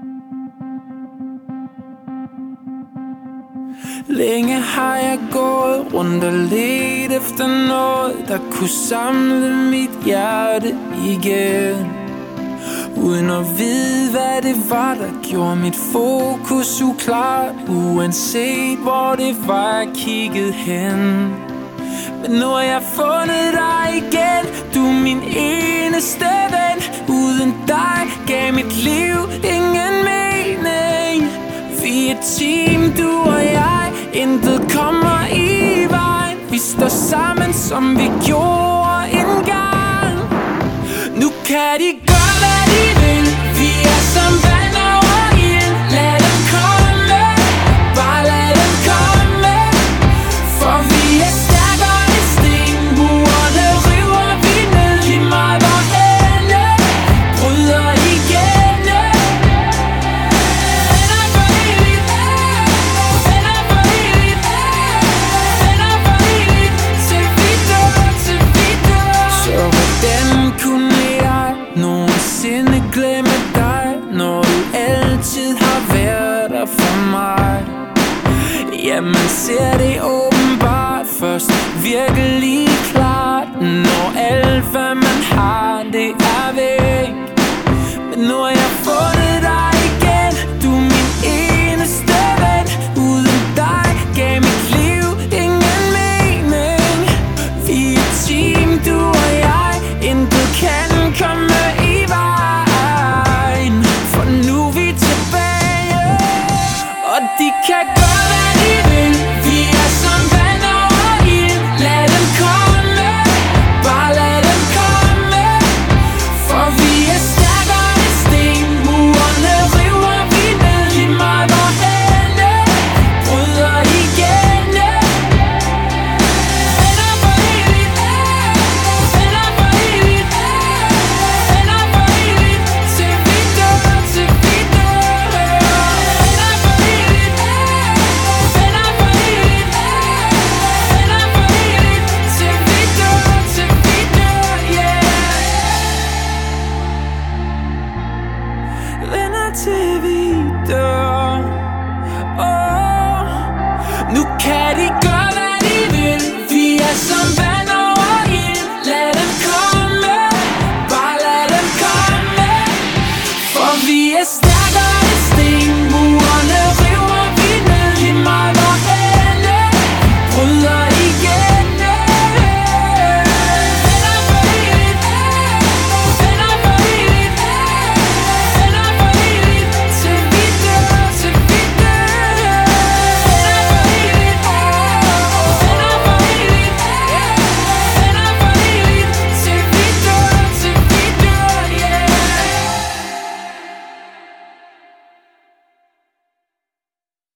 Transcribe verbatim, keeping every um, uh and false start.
Længe har jeg gået rundt og let efter noget, der kunne samle mit hjerte igen, uden at vide hvad det var, der gjorde mit fokus uklart, uanset hvor det var jeg kiggede hen. Men nu har jeg fundet dig igen, du er min eneste ven. Uden dig gav mit liv ingen mening. Vi er team, du og jeg, intet kommer i vejen. Vi står sammen, som vi gjorde engang. Nu kan de gøre, hvad de vil. Vi er som vand over ild. Lad dem komme, bare lad dem komme. For vi er stærkere end sten. Murene river vi ned. Lige meget hvorhenne, bryder igennem. Venner for evigt, venner for evigt, venner for evigt. Til vi dør, til vi dør. Så hvordan kunne jeg nogensinde glemme dig, når du altid har været der for mig? Ja, man ser det åbenbart først virkelig klart, når alt hvad man har, det er væk. Men nu har jeg fundet dig igen, du er min eneste ven. Uden dig gav mit liv ingen mening. Vi er team, du og jeg, intet kan komme i vejen. For nu er vi tilbage, og de kan gøre hvad de vil. Vi er som vand over ild. Lad dem komme, bare lad dem komme. For vi er stærkere end sten. Murene river vi ned. Lige meget hvorhenne, bryder igennem. Venner for evigt, venner for evigt, venner for evigt. Til vi dør, til vi dør. Venner for evigt, venner for evigt, venner for evigt. Til vi dør, til vi dør, yeah. Venner til vi dør. Oh, nu kan de gøre hvad de vil. Vi er som vand over ild. Lad dem komme, bare lad dem komme. For vi er stærkere